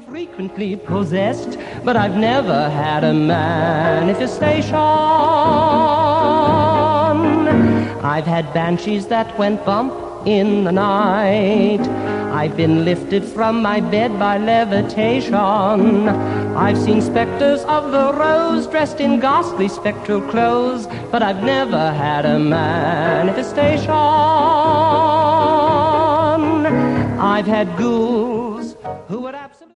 frequently possessed, but I've never had a manifestation. I've had banshees that went bump in the night. I've been lifted from my bed by levitation. I've seen specters of the rose dressed in ghastly spectral clothes, but I've never had a manifestation. I've had ghouls who would